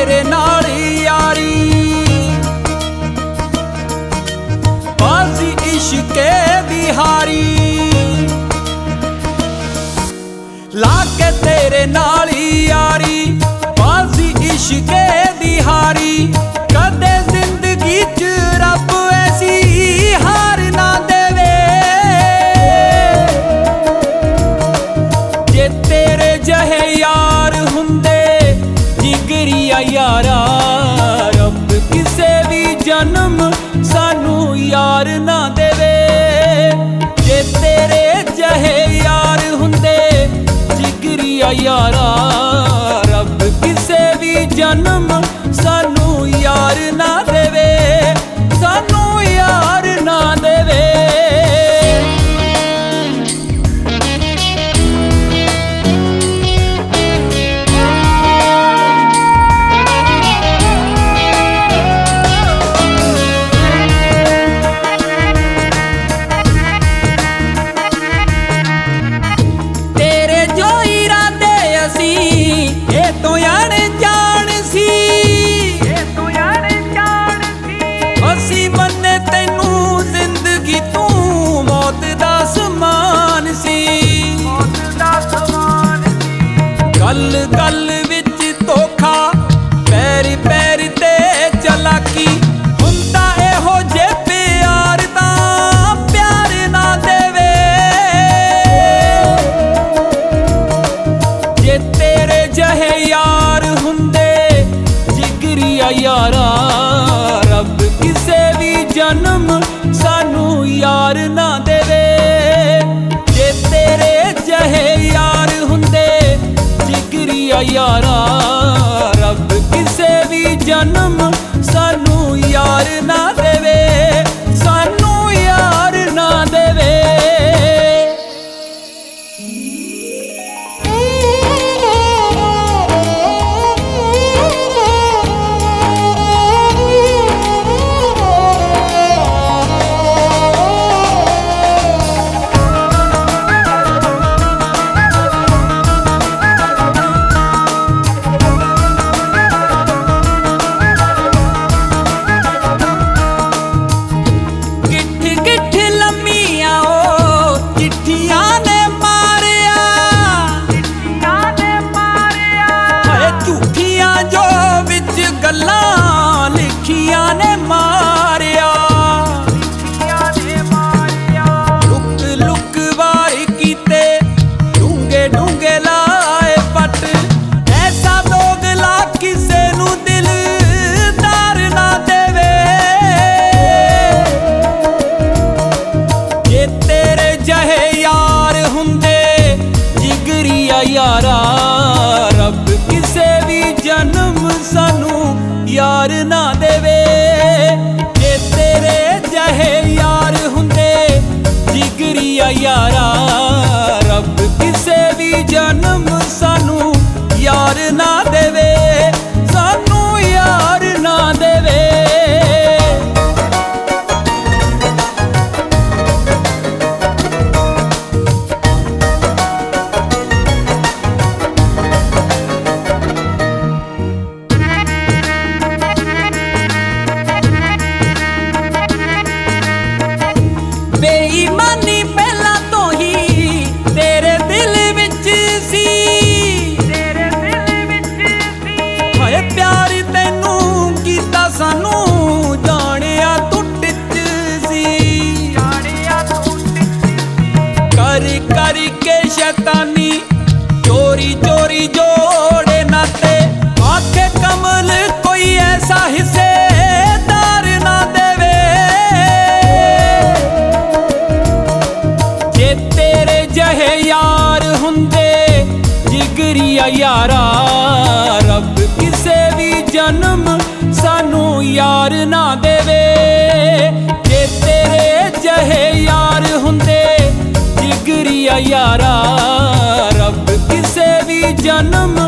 तेरे नाल यारी, बाजी इश्के दी हारी, लाके तेरे नाल यारी, बाजी इश्के दी हारी। कदे जिंदगी च रब ऐसी हार ना देवे, जे तेरे जहे यार हुंदे जिगरिया यारा, रब किसे भी जन्म सानू यार ना देवे। जे तेरे जहे यार हुंदे जिगरिया यारा, रब किसे भी जन्म सानू यार ना देवे, सानू यार ना देवे। गल गल विच धोखा, पैरी पैरी ते चलाकी, हुंदा इहो जे प्यार तां प्यार ना देवे। जे तेरे जहे यार हुंदे जिगरिया यारा, रब किसे भी जन्म सानू यार ना देवे। जे तेरे जहे यार हुंदे यारा, रब किसे भी जन्म सानू यार ना देवे, सानू यार ना देवे। यारा, रब किसे भी जन्म सानू यार ना देवे। जे तेरे जहे यार हुंदे जिगरिया यारा, रब किसे भी जन्म सानू यार ना देवे, सानू यार ना देवे। बेईमानी पहला तो ही तेरे दिल विच सी, हाय प्यार तैनू कीता सानू जानिया तू टिच सी। कर कर के शैतानी चोरी चोरी जोड़े नाते, आखे कमल कोई ऐसा हिस्सेदार ना देवे। जे तेरे जहे यार हुंदे जिगरिया यारा, रब किसे भी जन्म सानू यार ना देवे। जे तेरे जहे यार हुंदे जिगरिया यारा, रब किसे भी जन्म